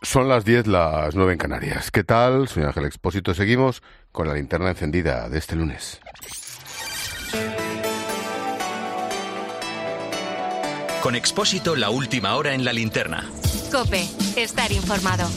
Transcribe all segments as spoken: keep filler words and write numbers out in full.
Son las diez, las nueve en Canarias. ¿Qué tal? Soy Ángel Expósito. Seguimos con la linterna encendida de este lunes. Con Expósito, la última hora en la linterna. COPE, estar informado.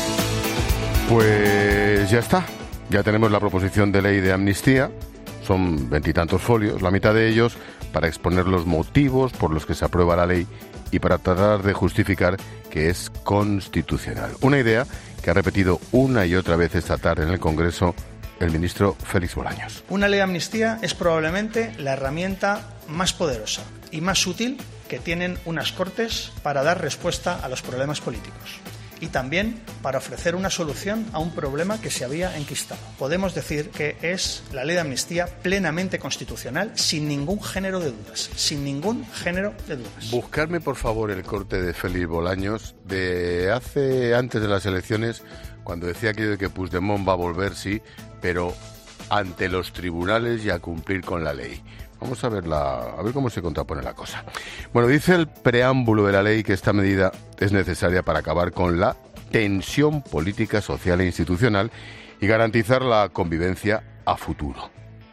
Pues ya está. Ya tenemos la proposición de ley de amnistía. Son veintitantos folios, la mitad de ellos para exponer los motivos por los que se aprueba la ley y para tratar de justificar que es constitucional. Una idea que ha repetido una y otra vez esta tarde en el Congreso el ministro Félix Bolaños. Una ley de amnistía es probablemente la herramienta más poderosa y más útil que tienen unas Cortes para dar respuesta a los problemas políticos y también para ofrecer una solución a un problema que se había enquistado. Podemos decir que es la ley de amnistía plenamente constitucional, sin ningún género de dudas, sin ningún género de dudas. Buscarme, por favor, el corte de Félix Bolaños de hace, antes de las elecciones, cuando decía aquello de que Puigdemont va a volver, sí, pero ante los tribunales y a cumplir con la ley. Vamos a ver, la, a ver cómo se contrapone la cosa. Bueno, dice el preámbulo de la ley que esta medida es necesaria para acabar con la tensión política, social e institucional y garantizar la convivencia a futuro.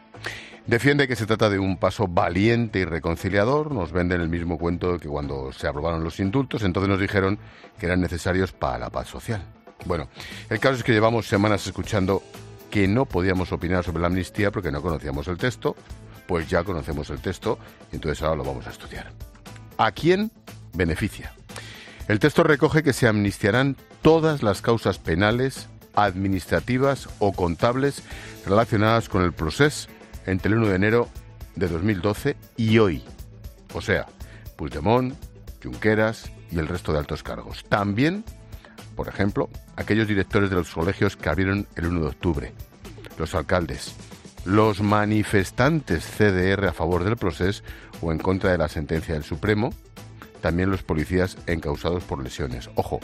Defiende que se trata de un paso valiente y reconciliador. Nos venden el mismo cuento que cuando se aprobaron los indultos. Entonces nos dijeron que eran necesarios para la paz social. Bueno, el caso es que llevamos semanas escuchando que no podíamos opinar sobre la amnistía porque no conocíamos el texto. Pues ya conocemos el texto y entonces ahora lo vamos a estudiar. ¿A quién beneficia? El texto recoge que se amnistiarán todas las causas penales, administrativas o contables relacionadas con el proceso entre el uno de enero de dos mil doce y hoy. O sea, Puigdemont, Junqueras y el resto de altos cargos. También, por ejemplo, aquellos directores de los colegios que abrieron el uno de octubre, los alcaldes, los manifestantes C D R a favor del proceso o en contra de la sentencia del Supremo, también los policías encausados por lesiones. Ojo,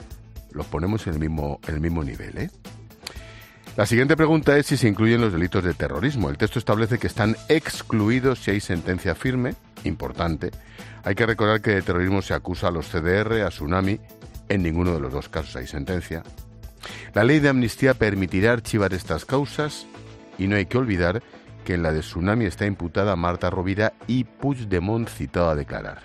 los ponemos en el mismo, en el mismo nivel, ¿eh? La siguiente pregunta es si se incluyen los delitos de terrorismo. El texto establece que están excluidos si hay sentencia firme, importante. Hay que recordar que de terrorismo se acusa a los C D R, a Tsunami, en ninguno de los dos casos hay sentencia. La ley de amnistía permitirá archivar estas causas. Y no hay que olvidar que en la de Tsunami está imputada Marta Rovira y Puigdemont citado a declarar.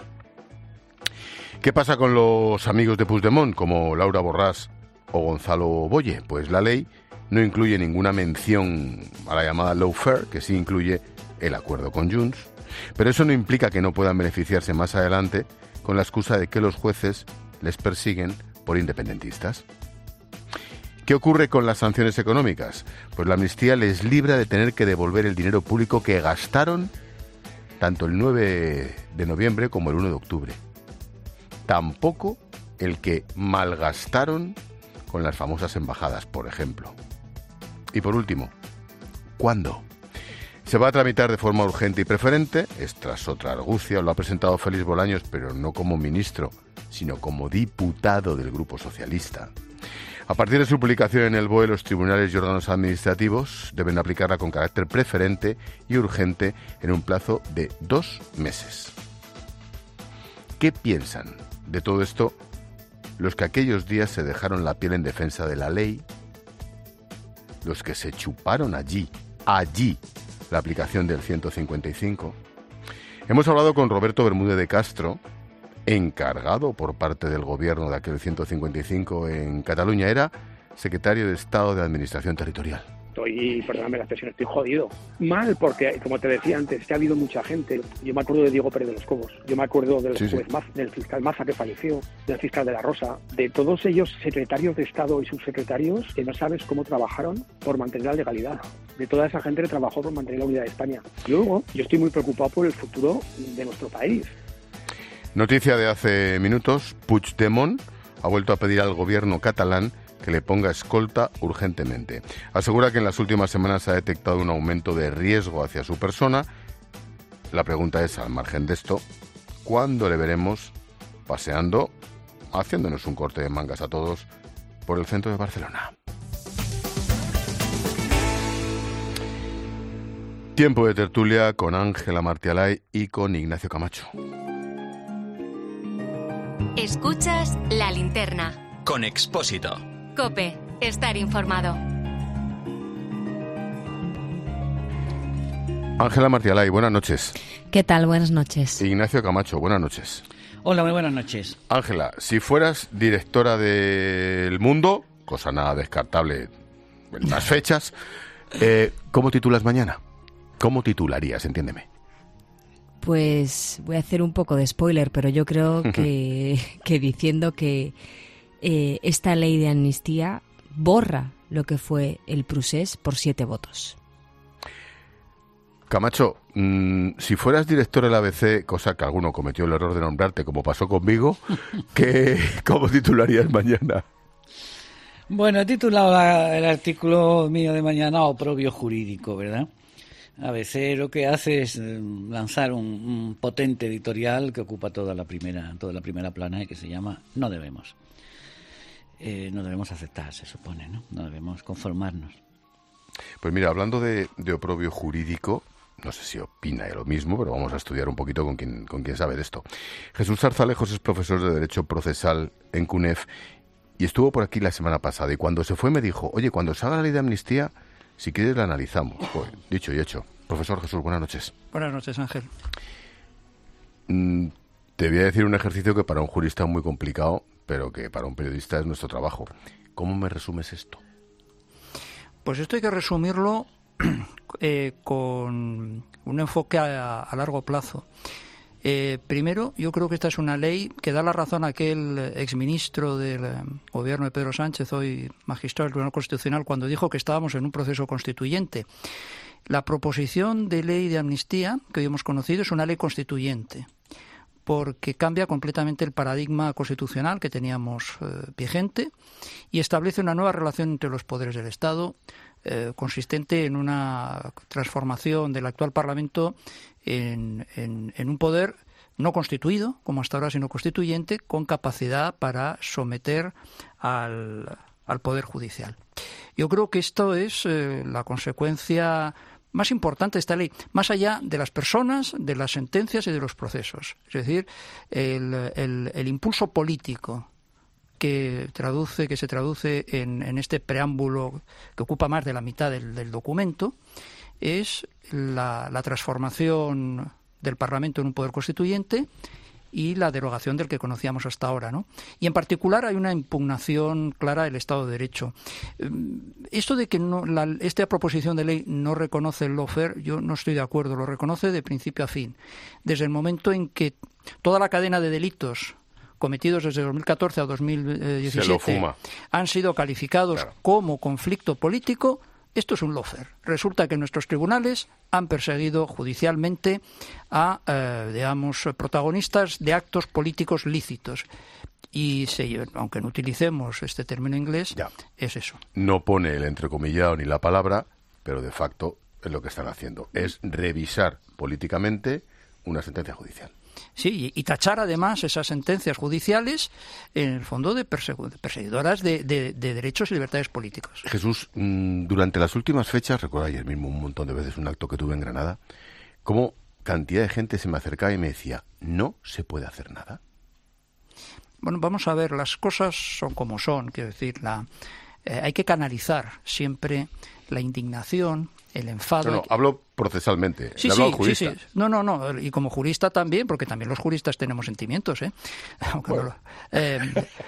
¿Qué pasa con los amigos de Puigdemont, como Laura Borràs o Gonzalo Boye? Pues la ley no incluye ninguna mención a la llamada lawfare, que sí incluye el acuerdo con Junts, pero eso no implica que no puedan beneficiarse más adelante con la excusa de que los jueces les persiguen por independentistas. ¿Qué ocurre con las sanciones económicas? Pues la amnistía les libra de tener que devolver el dinero público que gastaron tanto el nueve de noviembre como el uno de octubre. Tampoco el que malgastaron con las famosas embajadas, por ejemplo. Y por último, ¿cuándo? Se va a tramitar de forma urgente y preferente. Esta es otra argucia, lo ha presentado Félix Bolaños, pero no como ministro, sino como diputado del Grupo Socialista. A partir de su publicación en el B O E, los tribunales y órganos administrativos deben aplicarla con carácter preferente y urgente en un plazo de dos meses. ¿Qué piensan de todo esto los que aquellos días se dejaron la piel en defensa de la ley? Los que se chuparon allí, allí, la aplicación del ciento cincuenta y cinco. Hemos hablado con Roberto Bermúdez de Castro, encargado por parte del gobierno de aquel ciento cincuenta y cinco en Cataluña. Era secretario de Estado de Administración Territorial. Estoy, perdóname la expresión, estoy jodido. Mal porque, como te decía antes, que ha habido mucha gente. Yo me acuerdo de Diego Pérez de los Cobos, yo me acuerdo del, sí, sí. Juez Maza, del fiscal Maza que falleció, del fiscal de la Rosa, de todos ellos secretarios de Estado y subsecretarios que no sabes cómo trabajaron por mantener la legalidad. De toda esa gente que trabajó por mantener la unidad de España. Y luego, yo estoy muy preocupado por el futuro de nuestro país. Noticia de hace minutos, Puigdemont ha vuelto a pedir al gobierno catalán que le ponga escolta urgentemente. Asegura que en las últimas semanas ha detectado un aumento de riesgo hacia su persona. La pregunta es, al margen de esto, ¿cuándo le veremos paseando, haciéndonos un corte de mangas a todos por el centro de Barcelona? Tiempo de tertulia con Ángela Martialay y con Ignacio Camacho. Escuchas La Linterna. con Expósito. COPE. Estar informado. Ángela Martialay, buenas noches. ¿Qué tal? Buenas noches. Ignacio Camacho, buenas noches. Hola, muy buenas noches. Ángela, si fueras directora del Mundo, cosa nada descartable en las fechas, eh, ¿cómo titulas mañana? ¿Cómo titularías? Entiéndeme. Pues voy a hacer un poco de spoiler, pero yo creo que, que diciendo que eh, esta ley de amnistía borra lo que fue el procés por siete votos. Camacho, mmm, si fueras director del A B C, cosa que alguno cometió el error de nombrarte, como pasó conmigo, ¿qué, ¿cómo titularías mañana? Bueno, he titulado la, el artículo mío de mañana Oprobio jurídico, ¿verdad? A B C lo que hace es lanzar un, un potente editorial que ocupa toda la primera, toda la primera plana y que se llama No debemos. Eh, no debemos aceptar, se supone, ¿no? No debemos conformarnos. Pues mira, hablando de, de oprobio jurídico, no sé si opina de lo mismo, pero vamos a estudiar un poquito con quien, con quien sabe de esto. Jesús Zarzalejos es profesor de Derecho Procesal en C U N E F y estuvo por aquí la semana pasada. Y cuando se fue me dijo, oye, cuando salga la ley de amnistía, si quieres la analizamos. Pues, dicho y hecho. Profesor Jesús, buenas noches. Buenas noches, Ángel. Mm, te voy a decir un ejercicio que para un jurista es muy complicado, pero que para un periodista es nuestro trabajo. ¿Cómo me resumes esto? Pues esto hay que resumirlo eh, con un enfoque a, a largo plazo. Eh, primero, yo creo que esta es una ley que da la razón a aquel exministro del eh, gobierno de Pedro Sánchez, hoy magistrado del Tribunal Constitucional, cuando dijo que estábamos en un proceso constituyente. La proposición de ley de amnistía que hoy hemos conocido es una ley constituyente, porque cambia completamente el paradigma constitucional que teníamos eh, vigente y establece una nueva relación entre los poderes del Estado, eh, consistente en una transformación del actual Parlamento en, en, en un poder no constituido, como hasta ahora, sino constituyente, con capacidad para someter al, al Poder Judicial. Yo creo que esto es eh, la consecuencia más importante de esta ley, más allá de las personas, de las sentencias y de los procesos. Es decir, el, el, el impulso político que traduce, que se traduce en, en este preámbulo que ocupa más de la mitad del, del documento, es la, la transformación del Parlamento en un poder constituyente y la derogación del que conocíamos hasta ahora, ¿no? Y en particular hay una impugnación clara del Estado de Derecho. Esto de que no, la, esta proposición de ley no reconoce el lawfare, yo no estoy de acuerdo, lo reconoce de principio a fin. Desde el momento en que toda la cadena de delitos cometidos desde dos mil catorce a dos mil diecisiete han sido calificados claro. como conflicto político, esto es un lawfare. Resulta que nuestros tribunales han perseguido judicialmente a, eh, digamos, protagonistas de actos políticos lícitos. Y se, aunque no utilicemos este término inglés, ya. es eso. No pone el entrecomillado ni la palabra, pero de facto es lo que están haciendo. Es revisar políticamente una sentencia judicial. Sí, y tachar además esas sentencias judiciales, en el fondo, de perseguidoras de, de, de derechos y libertades políticos. Jesús, durante las últimas fechas, recuerdo ayer mismo un montón de veces un acto que tuve en Granada, cómo cantidad de gente se me acercaba y me decía, ¿no se puede hacer nada? Bueno, vamos a ver, las cosas son como son, quiero decir, la, eh, hay que canalizar siempre la indignación, el enfado. No, no, hablo procesalmente, sí, le hablo sí, al jurista. Sí, sí. No, no, no, y como jurista también, porque también los juristas tenemos sentimientos, ¿eh? Bueno. No lo, eh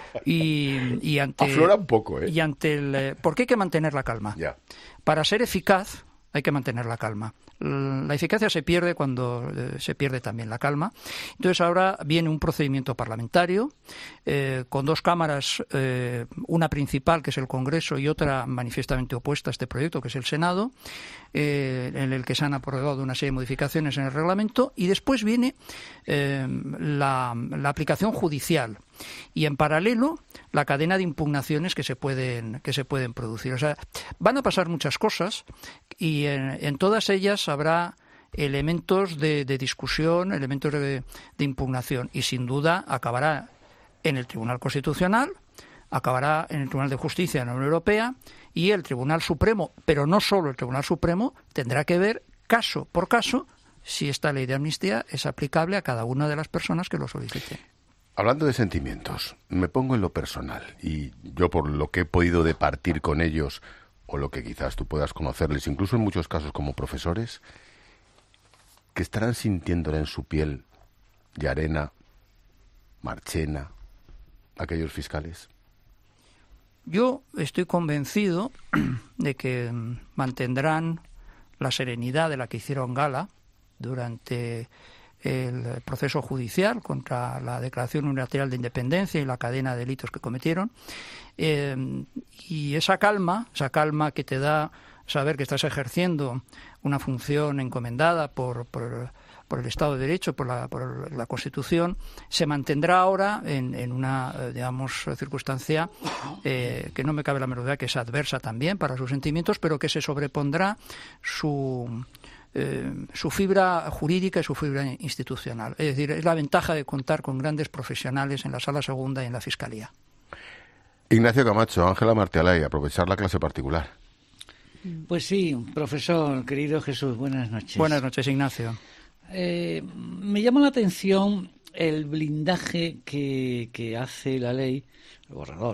y, y ante, aflora un poco, ¿eh? Y ante el, eh, ¿por qué hay que mantener la calma? Ya. Para ser eficaz hay que mantener la calma. La eficacia se pierde cuando eh, se pierde también la calma. Entonces ahora viene un procedimiento parlamentario eh, con dos cámaras, eh, una principal que es el Congreso y otra manifiestamente opuesta a este proyecto que es el Senado, eh, en el que se han aprobado una serie de modificaciones en el reglamento y después viene eh, la, la aplicación judicial y en paralelo la cadena de impugnaciones que se pueden que se pueden producir. O sea, van a pasar muchas cosas y en, en todas ellas habrá elementos de, de discusión, elementos de, de impugnación y sin duda acabará en el Tribunal Constitucional, acabará en el Tribunal de Justicia de la Unión Europea y el Tribunal Supremo, pero no solo el Tribunal Supremo, tendrá que ver caso por caso si esta ley de amnistía es aplicable a cada una de las personas que lo soliciten. Hablando de sentimientos, me pongo en lo personal y yo por lo que he podido departir con ellos o lo que quizás tú puedas conocerles, incluso en muchos casos como profesores, que estarán sintiéndola en su piel Llarena, Marchena, aquellos fiscales. Yo estoy convencido de que mantendrán la serenidad de la que hicieron gala durante el proceso judicial contra la Declaración Unilateral de Independencia y la cadena de delitos que cometieron, eh, y esa calma, esa calma que te da saber que estás ejerciendo una función encomendada por, por, por el Estado de Derecho, por la, por la Constitución, se mantendrá ahora en, en una, digamos, circunstancia eh, que no me cabe la menor duda que es adversa también para sus sentimientos, pero que se sobrepondrá su... Eh, su fibra jurídica y su fibra institucional. Es decir, es la ventaja de contar con grandes profesionales en la Sala Segunda y en la Fiscalía. Ignacio Camacho, Ángela Martialay, aprovechar la clase particular. Pues sí, profesor, querido Jesús, buenas noches. Buenas noches, Ignacio. Eh, me llama la atención el blindaje que, que hace la ley, el borrador,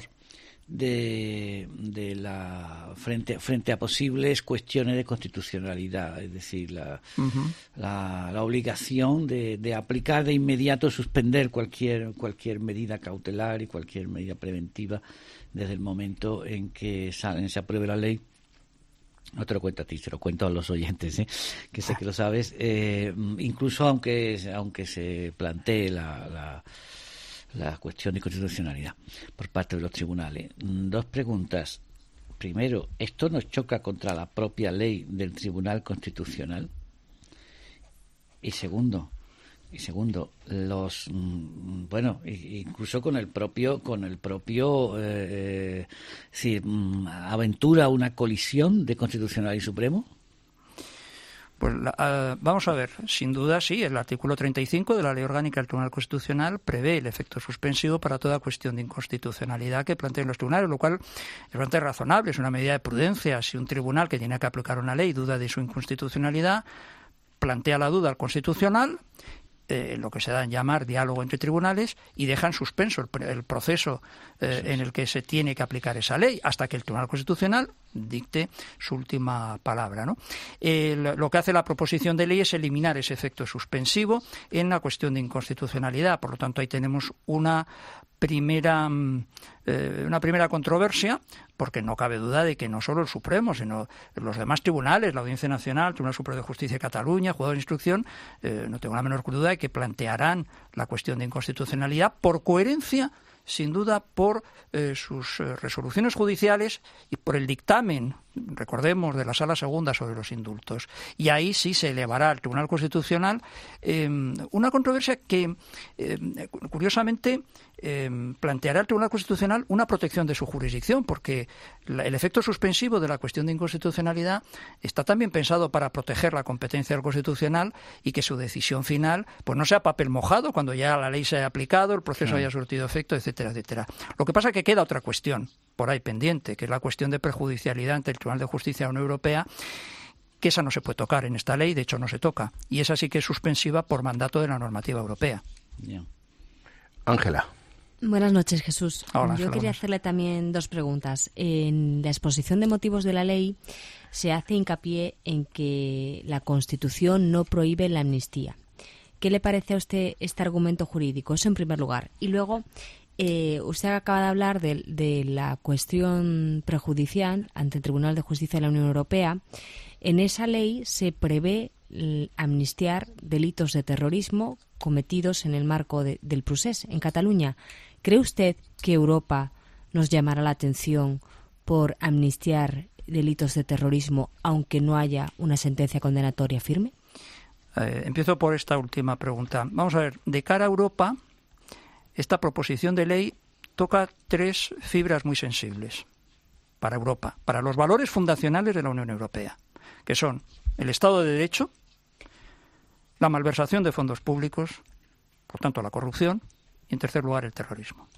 de, de la frente frente a posibles cuestiones de constitucionalidad, es decir, la, uh-huh. la, la obligación de, de aplicar de inmediato, suspender cualquier cualquier medida cautelar y cualquier medida preventiva desde el momento en que salen, se apruebe la ley. No te lo cuento a ti, se lo cuento a los oyentes, ¿eh? Que sé que lo sabes, eh, incluso aunque aunque se plantee la, la la cuestión de constitucionalidad por parte de los tribunales. Dos preguntas. Primero, ¿esto nos choca contra la propia ley del Tribunal Constitucional? Y segundo, y segundo, los bueno, incluso con el propio, con el propio, eh, si aventura una colisión de Constitucional y Supremo. Pues uh, vamos a ver, sin duda sí, el artículo treinta y cinco de la Ley Orgánica del Tribunal Constitucional prevé el efecto suspensivo para toda cuestión de inconstitucionalidad que planteen los tribunales, lo cual es bastante razonable, es una medida de prudencia. Si un tribunal que tiene que aplicar una ley duda de su inconstitucionalidad, plantea la duda al Constitucional, eh, lo que se da en llamar diálogo entre tribunales, y deja en suspenso el, el proceso eh, en el que se tiene que aplicar esa ley hasta que el Tribunal Constitucional dicte su última palabra, ¿no? Eh, lo que hace la proposición de ley es eliminar ese efecto suspensivo en la cuestión de inconstitucionalidad. Por lo tanto, ahí tenemos una primera eh, una primera controversia, porque no cabe duda de que no solo el Supremo, sino los demás tribunales, la Audiencia Nacional, el Tribunal Superior de Justicia de Cataluña, Juzgado de Instrucción, eh, no tengo la menor duda de que plantearán la cuestión de inconstitucionalidad por coherencia, sin duda, por eh, sus eh, resoluciones judiciales y por el dictamen, recordemos, de la Sala Segunda sobre los indultos. Y ahí sí se elevará al Tribunal Constitucional eh, una controversia que, eh, curiosamente, eh, planteará al Tribunal Constitucional una protección de su jurisdicción, porque la, el efecto suspensivo de la cuestión de inconstitucionalidad está también pensado para proteger la competencia del Constitucional y que su decisión final pues no sea papel mojado cuando ya la ley se haya aplicado, el proceso sí. haya surtido efecto, etcétera, etcétera. Lo que pasa es que queda otra cuestión por ahí pendiente, que es la cuestión de perjudicialidad ante el Tribunal de Justicia de la Unión Europea, que esa no se puede tocar en esta ley, de hecho no se toca, y esa sí que es suspensiva por mandato de la normativa europea. Ángela. Buenas noches, Jesús. Hola, Yo Ángela, quería buenas. hacerle también dos preguntas. En la exposición de motivos de la ley se hace hincapié en que la Constitución no prohíbe la amnistía. ¿Qué le parece a usted este argumento jurídico? Eso en primer lugar. Y luego, eh, usted acaba de hablar de, de la cuestión prejudicial ante el Tribunal de Justicia de la Unión Europea. En esa ley se prevé amnistiar delitos de terrorismo cometidos en el marco de, del procés en Cataluña. ¿Cree usted que Europa nos llamará la atención por amnistiar delitos de terrorismo aunque no haya una sentencia condenatoria firme? Eh, empiezo por esta última pregunta. Vamos a ver, de cara a Europa, esta proposición de ley toca tres fibras muy sensibles para Europa, para los valores fundacionales de la Unión Europea, que son el Estado de Derecho, la malversación de fondos públicos, por tanto la corrupción, y en tercer lugar el terrorismo.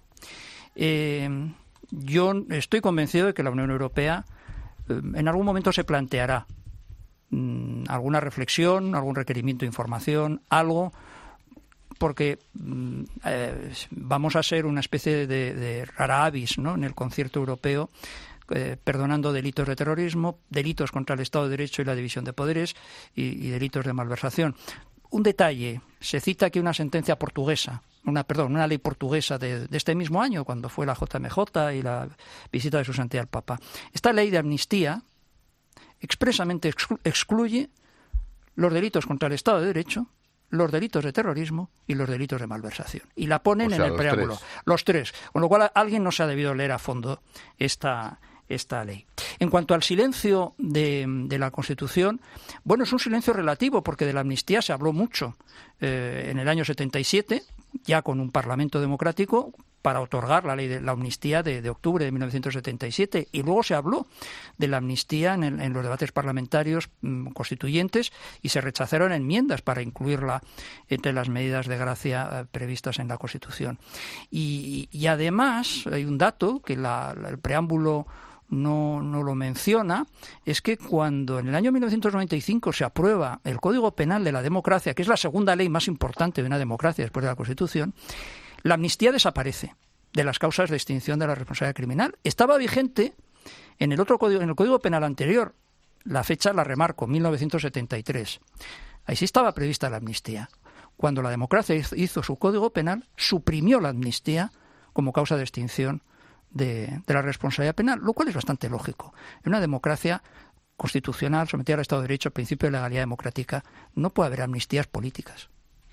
Eh, yo estoy convencido de que la Unión Europea eh, en algún momento se planteará mmm, alguna reflexión, algún requerimiento de información, algo porque eh, vamos a ser una especie de, de rara avis, ¿no?, en el concierto europeo, eh, perdonando delitos de terrorismo, delitos contra el Estado de Derecho y la división de poderes y, y delitos de malversación. Un detalle, se cita aquí una sentencia portuguesa, una perdón, una ley portuguesa de, de este mismo año, cuando fue la J M J y la visita de su santidad al Papa. Esta ley de amnistía expresamente exclu- excluye los delitos contra el Estado de Derecho, los delitos de terrorismo y los delitos de malversación. Y la ponen, o sea, en el los preámbulo. Tres. Los tres. Con lo cual, alguien no se ha debido leer a fondo esta, esta ley. En cuanto al silencio de, de la Constitución, bueno, es un silencio relativo, porque de la amnistía se habló mucho eh, en el año setenta y siete, ya con un Parlamento democrático, para otorgar la ley de la amnistía de, de octubre de mil novecientos setenta y siete, y luego se habló de la amnistía en, el, en los debates parlamentarios mmm, constituyentes, y se rechazaron enmiendas para incluirla entre las medidas de gracia eh, previstas en la Constitución. Y, y además hay un dato que la, la, el preámbulo no, no lo menciona, es que cuando en el año mil novecientos noventa y cinco se aprueba el Código Penal de la democracia, que es la segunda ley más importante de una democracia después de la Constitución, la amnistía desaparece de las causas de extinción de la responsabilidad criminal. Estaba vigente en el otro código, en el Código Penal anterior, la fecha la remarco, mil novecientos setenta y tres. Ahí sí estaba prevista la amnistía. Cuando la democracia hizo su Código Penal, suprimió la amnistía como causa de extinción de, de la responsabilidad penal, lo cual es bastante lógico. En una democracia constitucional, sometida al Estado de Derecho, al principio de legalidad democrática, no puede haber amnistías políticas.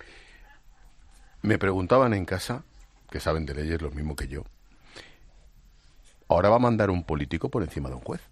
Me preguntaban en casa, que saben de leyes lo mismo que yo, ¿ahora va a mandar un político por encima de un juez?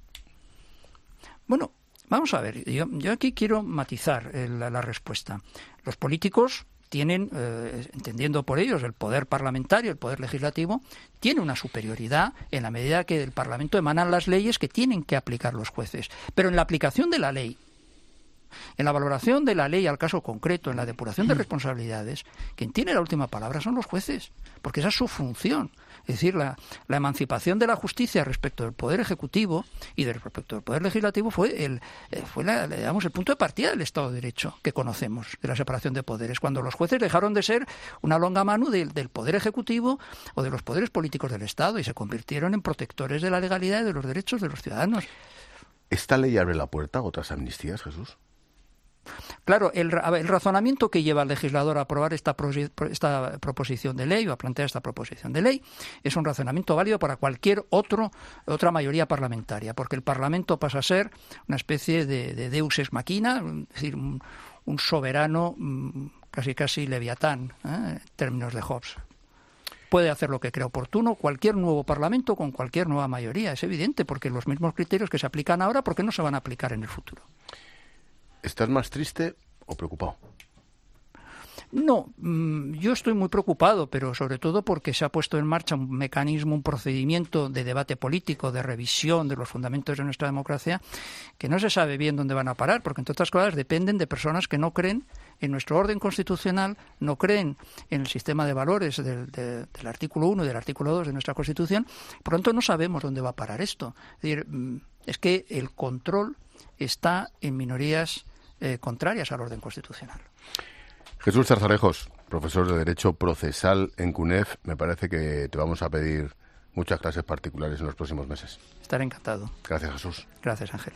Bueno, vamos a ver, yo, yo aquí quiero matizar eh, la, la respuesta. Los políticos tienen, eh, entendiendo por ellos el poder parlamentario, el poder legislativo, tiene una superioridad en la medida que del Parlamento emanan las leyes que tienen que aplicar los jueces. Pero en la aplicación de la ley, en la valoración de la ley al caso concreto, en la depuración de responsabilidades, quien tiene la última palabra son los jueces, porque esa es su función. Es decir, la, la emancipación de la justicia respecto del Poder Ejecutivo y del, respecto del Poder Legislativo fue, el, fue la, digamos, el punto de partida del Estado de Derecho que conocemos, de la separación de poderes, cuando los jueces dejaron de ser una longa mano del, del Poder Ejecutivo o de los poderes políticos del Estado y se convirtieron en protectores de la legalidad y de los derechos de los ciudadanos. ¿Esta ley abre la puerta a otras amnistías, Jesús? Claro, el, el razonamiento que lleva al legislador a aprobar esta, esta proposición de ley o a plantear esta proposición de ley es un razonamiento válido para cualquier otro, otra mayoría parlamentaria, porque el Parlamento pasa a ser una especie de, de deus ex machina, es decir, un, un soberano casi casi leviatán, ¿eh? En términos de Hobbes. Puede hacer lo que crea oportuno cualquier nuevo Parlamento con cualquier nueva mayoría, es evidente, porque los mismos criterios que se aplican ahora, ¿por qué no se van a aplicar en el futuro? ¿Estás más triste o preocupado? No, yo estoy muy preocupado, pero sobre todo porque se ha puesto en marcha un mecanismo, un procedimiento de debate político, de revisión de los fundamentos de nuestra democracia, que no se sabe bien dónde van a parar, porque entre otras cosas dependen de personas que no creen en nuestro orden constitucional, no creen en el sistema de valores del, de, del artículo uno y del artículo dos de nuestra Constitución. Por lo tanto, no sabemos dónde va a parar esto. Es decir, es que el control está en minorías Eh, contrarias al orden constitucional. Jesús Zarzalejos, profesor de Derecho Procesal en C U N E F, me parece que te vamos a pedir muchas clases particulares en los próximos meses. Estaré encantado. Gracias, Jesús. Gracias, Ángel.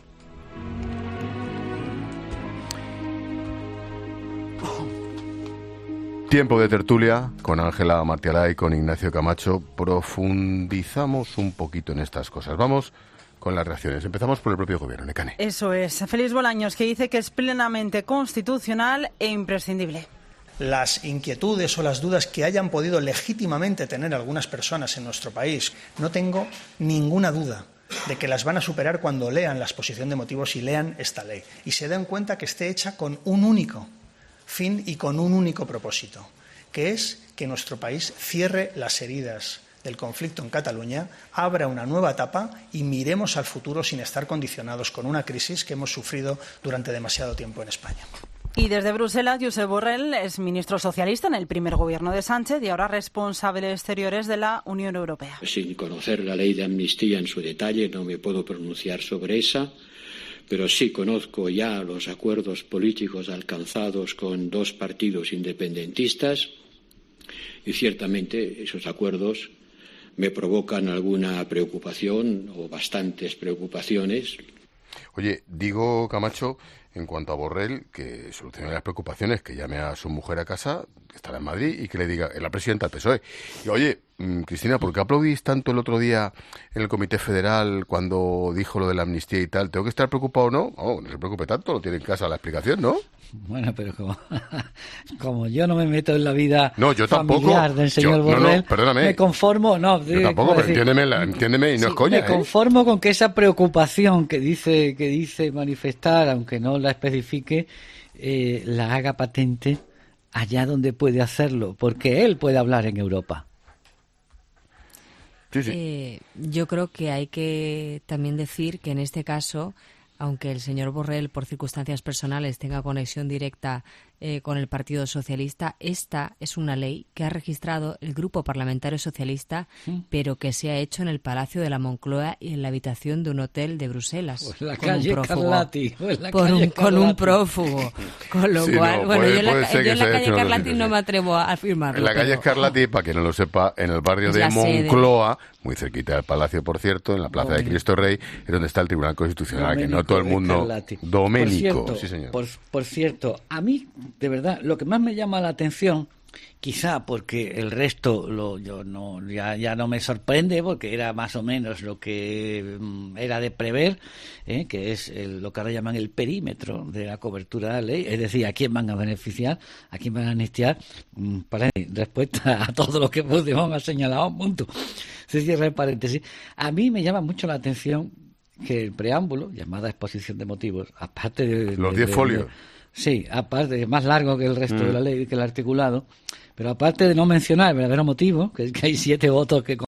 Tiempo de tertulia con Ángela Martialay, con Ignacio Camacho. Profundizamos un poquito en estas cosas. Vamos con las reacciones. Empezamos por el propio gobierno, Nekane. Eso es. Félix Bolaños, que dice que es plenamente constitucional e imprescindible. Las inquietudes o las dudas que hayan podido legítimamente tener algunas personas en nuestro país, no tengo ninguna duda de que las van a superar cuando lean la exposición de motivos y lean esta ley. Y se den cuenta que esté hecha con un único fin y con un único propósito, que es que nuestro país cierre las heridas del conflicto en Cataluña, abra una nueva etapa y miremos al futuro sin estar condicionados con una crisis que hemos sufrido durante demasiado tiempo en España. Y desde Bruselas, Josep Borrell es ministro socialista en el primer gobierno de Sánchez y ahora responsable de Exteriores de la Unión Europea. Sin conocer la ley de amnistía en su detalle, no me puedo pronunciar sobre esa, pero sí conozco ya los acuerdos políticos alcanzados con dos partidos independentistas y ciertamente esos acuerdos me provocan alguna preocupación o bastantes preocupaciones. Oye, digo, Camacho, en cuanto a Borrell, que solucione las preocupaciones, que llame a su mujer a casa, que estará en Madrid, y que le diga, es la presidenta del P S O E. Y oye, Cristina, ¿por qué aplaudís tanto el otro día en el Comité Federal cuando dijo lo de la amnistía y tal? ¿Tengo que estar preocupado o no? Oh, no se preocupe tanto, lo tiene en casa la explicación, ¿no? Bueno, pero como, como yo no me meto en la vida no, yo familiar tampoco. del señor yo, Borrell, no, no, perdóname. me conformo, no, yo tampoco, pero entiéndeme, la, entiéndeme y no sí, es coña. Me conformo ¿eh? con que esa preocupación que dice que dice manifestar, aunque no la especifique, eh, la haga patente allá donde puede hacerlo, porque él puede hablar en Europa. Sí, sí. Eh, yo creo que hay que también decir que en este caso, aunque el señor Borrell por circunstancias personales tenga conexión directa eh, con el Partido Socialista, esta es una ley que ha registrado el Grupo Parlamentario Socialista, sí. pero que se ha hecho en el Palacio de la Moncloa y en la habitación de un hotel de Bruselas. Pues la calle Carlati. Pues la por calle un, con un prófugo. Con lo sí, cual, no, bueno, puede, yo en la, yo que en la calle Carlati sitio, no sí. me atrevo a afirmarlo. En la calle pero... Scarlatti, para quien no lo sepa, en el barrio de Moncloa, sede. muy cerquita del Palacio, por cierto, en la Plaza Domenico. de Cristo Rey, es donde está el Tribunal Constitucional, Domenico que no todo el mundo... Doménico, por cierto, sí señor. Por, por cierto, a mí, de verdad, lo que más me llama la atención, quizá porque el resto lo, yo no ya, ya no me sorprende, porque era más o menos lo que mm, era de prever, ¿eh? que es el, lo que ahora llaman el perímetro de la cobertura de la ley, es decir, a quién van a beneficiar, a quién van a amnistiar, mm, para respuesta a todo lo que Puigdemont ha señalado, punto. Se cierra el paréntesis. A mí me llama mucho la atención que el preámbulo, llamada exposición de motivos, aparte de... Los diez folios. De, sí, aparte, más largo que el resto mm. de la ley, que el articulado, pero aparte de no mencionar el verdadero motivo, que es que hay siete votos que